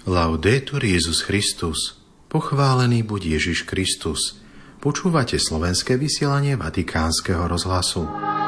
Laudetur Jesus Christus. Pochválený buď Ježiš Kristus. Počúvate slovenské vysielanie Vatikánskeho rozhlasu.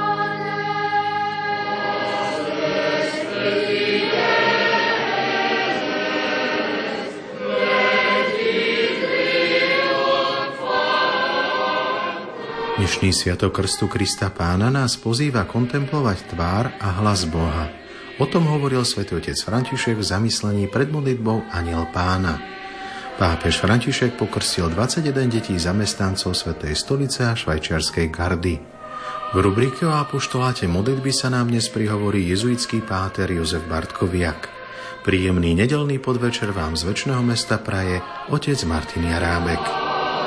Dnešný sviatok Krstu Krista Pána nás pozýva kontemplovať tvár a hlas Boha. O tom hovoril svätý otec František v zamyslení pred modlitbou Anjel Pána. Pápež František pokrstil 21 detí zamestnancov Svätej stolice a švajčiarskej gardy. V rubrike o apoštoláte modlitby sa nám dnes prihovorí jezuitský páter Jozef Bartkoviak. Príjemný nedeľný podvečer vám z večného mesta praje otec Martin Jarábek.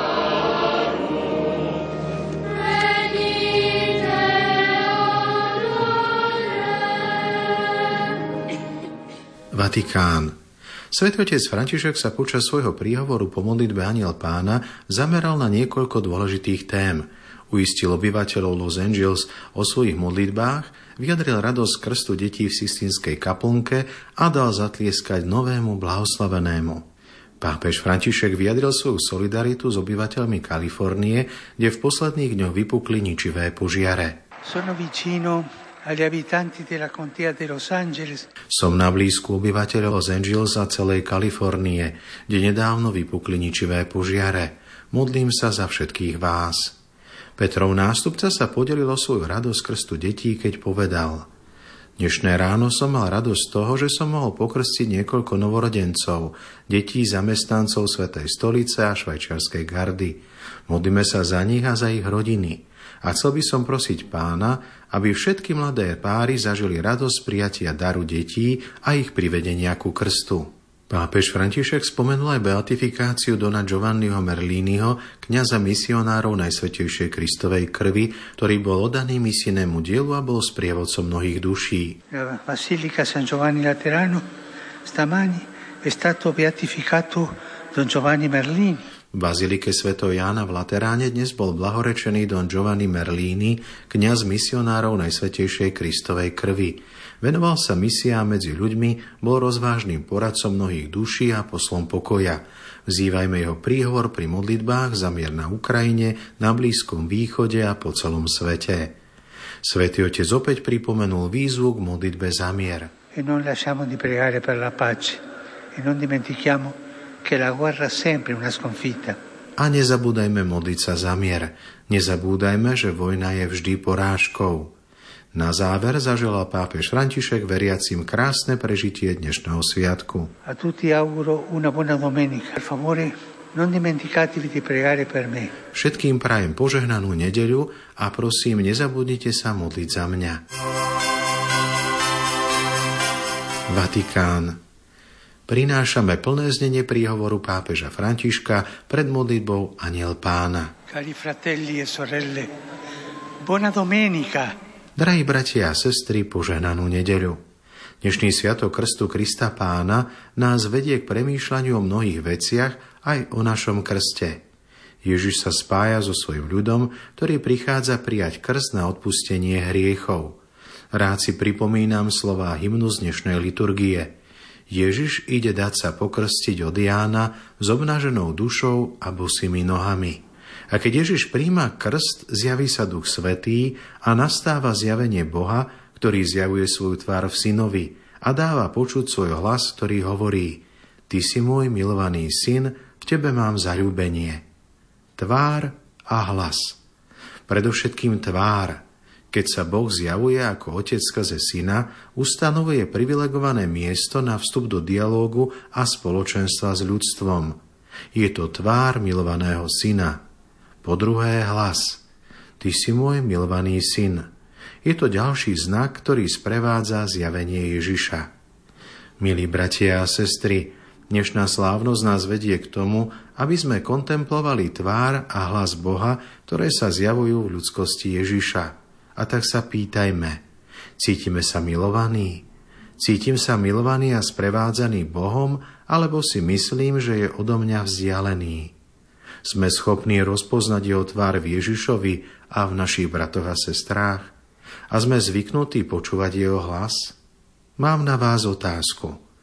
Vatikán. Svätý otec František sa počas svojho príhovoru po modlitbe Anjel Pána zameral na niekoľko dôležitých tém. Uistil obyvateľov Los Angeles o svojich modlitbách, vyjadril radosť krstu detí v Sistínskej kaplnke a dal zatlieskať novému blahoslavenému. Pápež František vyjadril svoju solidaritu s obyvateľmi Kalifornie, kde v posledných dňoch vypukli ničivé požiare. Som na blízku obyvateľov Los Angeles a celej Kalifornie, kde nedávno vypukli ničivé požiare. Modlím sa za všetkých vás. Petrov nástupca sa podelil o svoju radosť krstu detí, keď povedal: Dnešné ráno som mal radosť z toho, že som mohol pokrstiť niekoľko novorodencov, detí zamestnancov Svätej stolice a švajčiarskej gardy. Modlíme sa za nich a za ich rodiny. A chcel by som prosiť Pána, aby všetky mladé páry zažili radosť prijatia daru detí a ich privedenia ku krstu. Pápež František spomenul aj beatifikáciu dona Giovanniho Merliniho, kňaza misionárov Najsvätejšej Kristovej krvi, ktorý bol oddaný misijnému dielu a bol sprievodcom mnohých duší. Basilica San Giovanni Laterano stamani è stato beatificato don Giovanni Merlini. V bazilike Sv. Jána v Lateráne dnes bol blahorečený don Giovanni Merlini, kňaz misionárov Najsvätejšej Kristovej krvi. Venoval sa misiám medzi ľuďmi, bol rozvážnym poradcom mnohých duší a poslom pokoja. Vzývajme jeho príhovor pri modlitbách za mier na Ukrajine, na Blízkom východe a po celom svete. Svätý otec opäť pripomenul výzvu k modlitbe za mier. E non lasciamo di pregare per la pace e non dimentichiamo che la guerra è sempre una sconfitta. A nezabúdajme modliť sa za mier. Nezabúdajme, že vojna je vždy porážkou. Na záver zaželal pápež František veriacim krásne prežitie dnešného sviatku. A tutti auguro una buona domenica. Per favore, non dimenticatevi di pregare per me. Všetkým prajem požehnanú nedeľu a prosím, nezabudnite sa modliť za mňa. Vatikán. Prinášame plné znenie príhovoru pápeža Františka pred modlitbou Anjel Pána. Cari fratelli e sorelle, buona domenica. Drahí bratia a sestry, požehnanú nedeľu. Dnešný sviatok Krstu Krista Pána nás vedie k premýšľaniu o mnohých veciach aj o našom krste. Ježiš sa spája so svojím ľudom, ktorý prichádza prijať krst na odpustenie hriechov. Rád si pripomínam slová hymnu z dnešnej liturgie. Ježiš ide dať sa pokrstiť od Jána s obnaženou dušou a bosými nohami. A keď Ježiš príjma krst, zjaví sa Duch Svätý a nastáva zjavenie Boha, ktorý zjavuje svoju tvár v synovi a dáva počuť svoj hlas, ktorý hovorí: Ty si môj milovaný syn, v tebe mám zaľúbenie. Tvár a hlas. Predovšetkým tvár. Keď sa Boh zjavuje ako Otec skrze Syna, ustanovuje privilegované miesto na vstup do dialógu a spoločenstva s ľudstvom. Je to tvár milovaného Syna. Po druhé, hlas. Ty si môj milovaný syn. Je to ďalší znak, ktorý sprevádza zjavenie Ježiša. Milí bratia a sestry, dnešná slávnosť nás vedie k tomu, aby sme kontemplovali tvár a hlas Boha, ktoré sa zjavujú v ľudskosti Ježiša. A tak sa pýtajme, cítime sa milovaní? Cítim sa milovaný a sprevádzaný Bohom, alebo si myslím, že je odo mňa vzdialený? Sme schopní rozpoznať jeho tvár v Ježišovi a v našich bratoch a sestrách? A sme zvyknutí počúvať jeho hlas? Mám na vás otázku.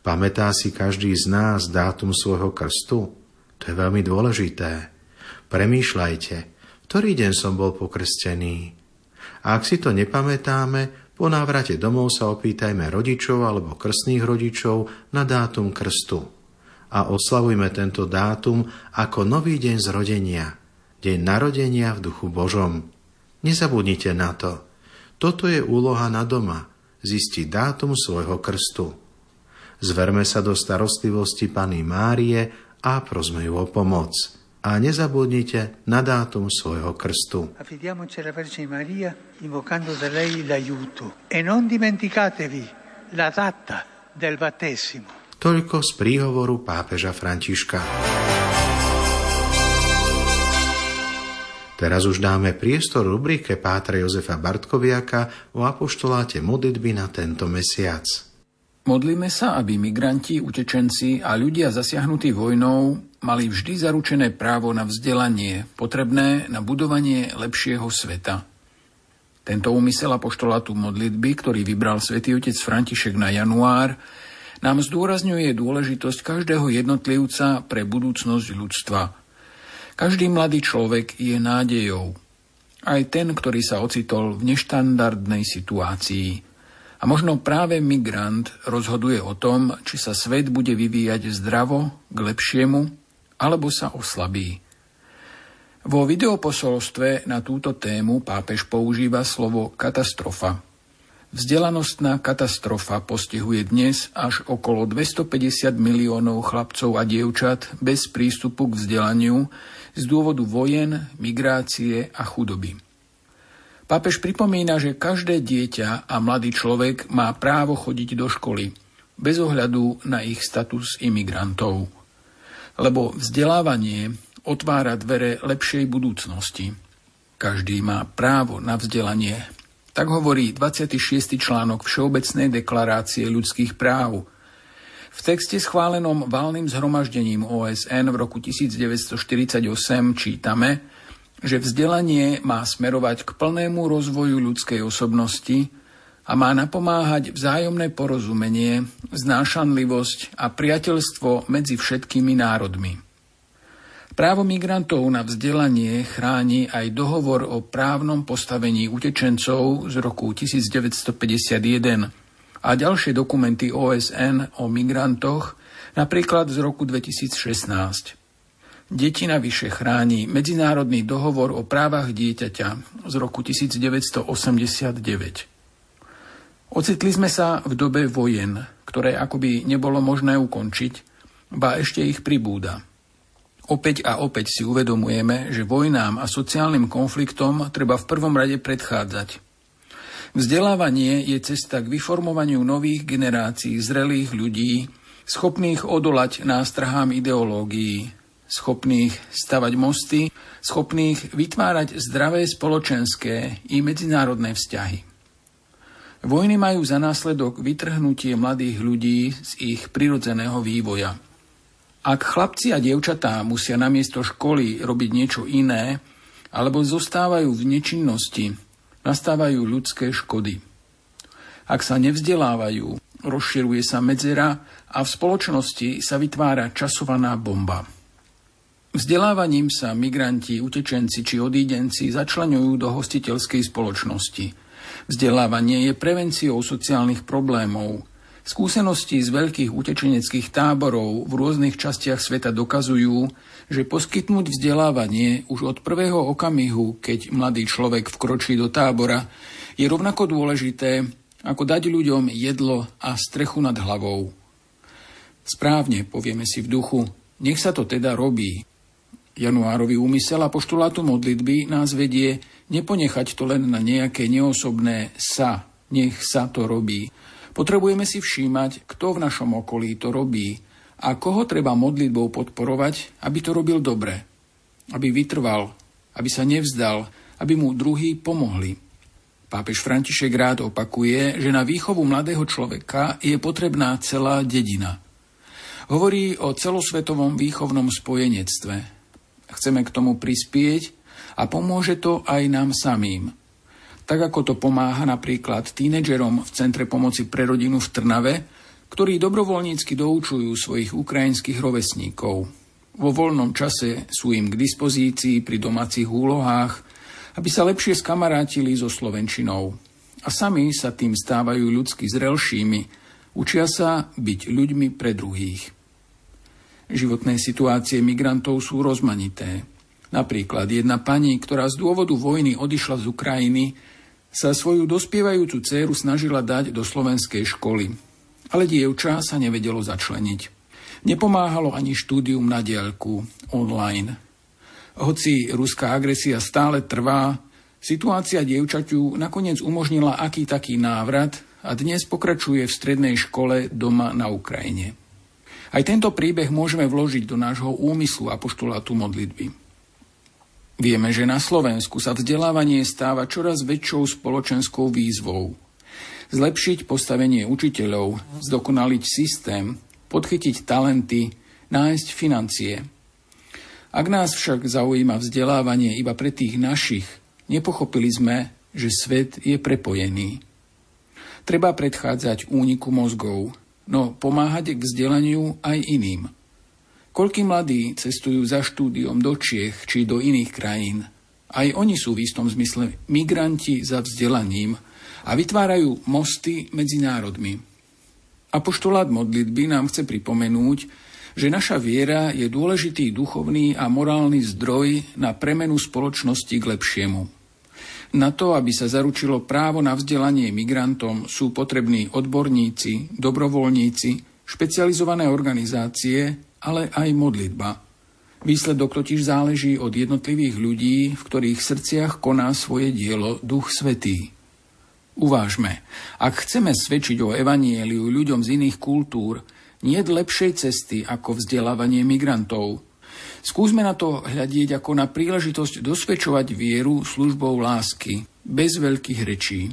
Pamätá si každý z nás dátum svojho krstu? To je veľmi dôležité. Premýšľajte, ktorý deň som bol pokrstený. A ak si to nepamätáme, po návrate domov sa opýtajme rodičov alebo krstných rodičov na dátum krstu. A oslavujme tento dátum ako nový deň zrodenia, deň narodenia v duchu Božom. Nezabudnite na to. Toto je úloha na doma, zistiť dátum svojho krstu. Zverme sa do starostlivosti Panny Márie a prosme ju o pomoc. A nezabudnite na dátum svojho krstu. Affidiamoci alla Vergine Maria, invocando da lei l'aiuto. E non dimenticatevi la data del battesimo. Toľko z príhovoru pápeža Františka. Teraz už dáme priestor rubrike pátra Jozefa Bartkoviaka o apoštoláte modlitby na tento mesiac. Modlíme sa, aby migranti, utečenci a ľudia zasiahnutí vojnou mali vždy zaručené právo na vzdelanie, potrebné na budovanie lepšieho sveta. Tento úmysel apoštolátu modlitby, ktorý vybral svätý otec František na január, nám zdôrazňuje dôležitosť každého jednotlivca pre budúcnosť ľudstva. Každý mladý človek je nádejou. Aj ten, ktorý sa ocitol v neštandardnej situácii. A možno práve migrant rozhoduje o tom, či sa svet bude vyvíjať zdravo, k lepšiemu, alebo sa oslabí. Vo videoposolstve na túto tému pápež používa slovo katastrofa. Vzdelanostná katastrofa postihuje dnes až okolo 250 miliónov chlapcov a dievčat bez prístupu k vzdelaniu z dôvodu vojen, migrácie a chudoby. Pápež pripomína, že každé dieťa a mladý človek má právo chodiť do školy, bez ohľadu na ich status imigrantov. Lebo vzdelávanie otvára dvere lepšej budúcnosti. Každý má právo na vzdelanie. Tak hovorí 26. článok Všeobecnej deklarácie ľudských práv. V texte schválenom valným zhromaždením OSN v roku 1948 čítame, že vzdelanie má smerovať k plnému rozvoju ľudskej osobnosti a má napomáhať vzájomné porozumenie, znášanlivosť a priateľstvo medzi všetkými národmi. Právo migrantov na vzdelanie chráni aj dohovor o právnom postavení utečencov z roku 1951 a ďalšie dokumenty OSN o migrantoch, napríklad z roku 2016. Deti navyše chráni Medzinárodný dohovor o právach dieťaťa z roku 1989. Ocitli sme sa v dobe vojen, ktoré akoby nebolo možné ukončiť, ba ešte ich pribúda. Opäť a opäť si uvedomujeme, že vojnám a sociálnym konfliktom treba v prvom rade predchádzať. Vzdelávanie je cesta k vyformovaniu nových generácií zrelých ľudí, schopných odolať nástrahám ideológií, schopných stavať mosty, schopných vytvárať zdravé spoločenské i medzinárodné vzťahy. Vojny majú za následok vytrhnutie mladých ľudí z ich prirodzeného vývoja. Ak chlapci a dievčatá musia namiesto školy robiť niečo iné, alebo zostávajú v nečinnosti, nastávajú ľudské škody. Ak sa nevzdelávajú, rozširuje sa medzera a v spoločnosti sa vytvára časovaná bomba. Vzdelávaním sa migranti, utečenci či odídenci začleňujú do hostiteľskej spoločnosti. Vzdelávanie je prevenciou sociálnych problémov. Skúsenosti z veľkých utečeneckých táborov v rôznych častiach sveta dokazujú, že poskytnúť vzdelávanie už od prvého okamihu, keď mladý človek vkročí do tábora, je rovnako dôležité, ako dať ľuďom jedlo a strechu nad hlavou. Správne, povieme si v duchu, nech sa to teda robí. Januárový úmysel apoštolátu modlitby nás vedie neponechať to len na nejaké neosobné sa, nech sa to robí. Potrebujeme si všímať, kto v našom okolí to robí a koho treba modlitbou podporovať, aby to robil dobre, aby vytrval, aby sa nevzdal, aby mu druhí pomohli. Pápež František rád opakuje, že na výchovu mladého človeka je potrebná celá dedina. Hovorí o celosvetovom výchovnom spojenectve. Chceme k tomu prispieť a pomôže to aj nám samým. Tak ako to pomáha napríklad tínedžerom v Centre pomoci pre rodinu v Trnave, ktorí dobrovoľnícky doučujú svojich ukrajinských rovesníkov. Vo voľnom čase sú im k dispozícii pri domácich úlohách, aby sa lepšie skamarátili so slovenčinou. A sami sa tým stávajú ľudsky zrelšími, učia sa byť ľuďmi pre druhých. Životné situácie migrantov sú rozmanité. Napríklad jedna pani, ktorá z dôvodu vojny odišla z Ukrajiny, sa svoju dospievajúcu dcéru snažila dať do slovenskej školy. Ale dievča sa nevedelo začleniť. Nepomáhalo ani štúdium na diaľku, online. Hoci ruská agresia stále trvá, situácia dievčaťu nakoniec umožnila aký taký návrat a dnes pokračuje v strednej škole doma na Ukrajine. Aj tento príbeh môžeme vložiť do nášho úmyslu apoštolátu modlitby. Vieme, že na Slovensku sa vzdelávanie stáva čoraz väčšou spoločenskou výzvou. Zlepšiť postavenie učiteľov, zdokonaliť systém, podchytiť talenty, nájsť financie. Ak nás však zaujíma vzdelávanie iba pre tých našich, nepochopili sme, že svet je prepojený. Treba predchádzať úniku mozgov, no pomáhať k vzdelaniu aj iným. Koľkí mladí cestujú za štúdiom do Čiech či do iných krajín. Aj oni sú v istom zmysle migranti za vzdelaním a vytvárajú mosty medzi národmi. Apoštolát modlitby nám chce pripomenúť, že naša viera je dôležitý duchovný a morálny zdroj na premenu spoločnosti k lepšiemu. Na to, aby sa zaručilo právo na vzdelanie migrantom, sú potrební odborníci, dobrovoľníci, špecializované organizácie, ale aj modlitba. Výsledok totiž záleží od jednotlivých ľudí, v ktorých srdciach koná svoje dielo Duch Svätý. Uvážme, ak chceme svedčiť o evanjeliu ľuďom z iných kultúr, nie je lepšej cesty ako vzdelávanie migrantov. Skúsme na to hľadieť ako na príležitosť dosvedčovať vieru službou lásky, bez veľkých rečí.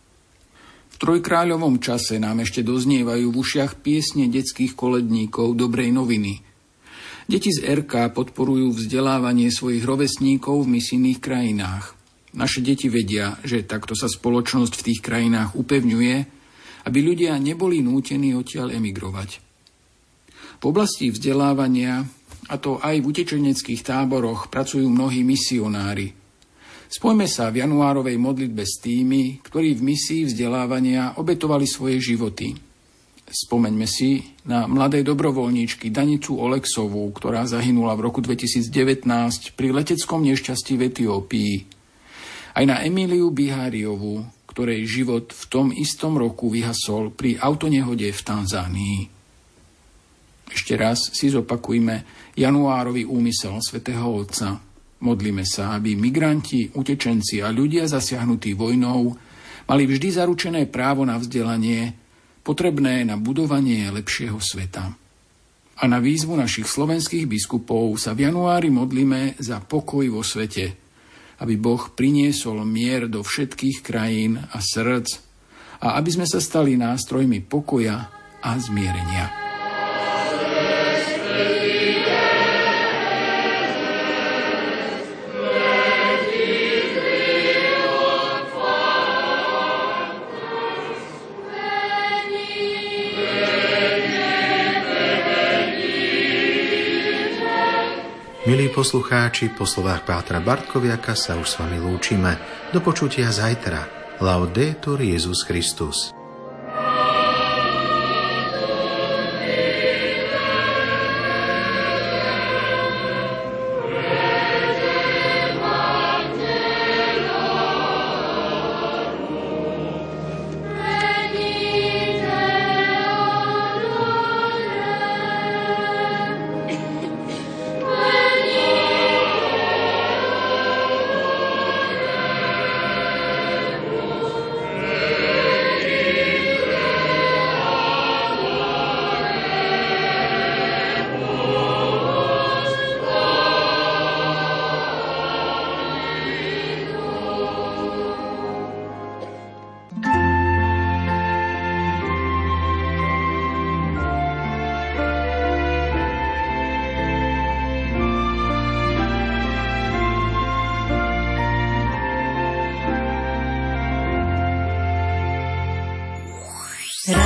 V trojkráľovom čase nám ešte doznievajú v ušiach piesne detských koledníkov Dobrej noviny. Deti z RK podporujú vzdelávanie svojich rovesníkov v misijných krajinách. Naše deti vedia, že takto sa spoločnosť v tých krajinách upevňuje, aby ľudia neboli nútení odtiaľ emigrovať. V oblasti vzdelávania, a to aj v utečeneckých táboroch, pracujú mnohí misionári. Spojme sa v januárovej modlitbe s tými, ktorí v misii vzdelávania obetovali svoje životy. Spomeňme si na mladé dobrovoľníčky Danicu Oleksovú, ktorá zahynula v roku 2019 pri leteckom nešťastí v Etiópii. Aj na Emíliu Biháriovú, ktorej život v tom istom roku vyhasol pri autonehode v Tanzánii. Ešte raz si zopakujme januárový úmysel svätého Otca. Modlíme sa, aby migranti, utečenci a ľudia zasiahnutí vojnou mali vždy zaručené právo na vzdelanie, potrebné na budovanie lepšieho sveta. A na výzvu našich slovenských biskupov sa v januári modlíme za pokoj vo svete, aby Boh priniesol mier do všetkých krajín a srdc a aby sme sa stali nástrojmi pokoja a zmierenia. Milí poslucháči, po slovách Pátra Bartkoviaka sa už s vami lúčime. Do počutia zajtra. Laudetur Jesus Christus.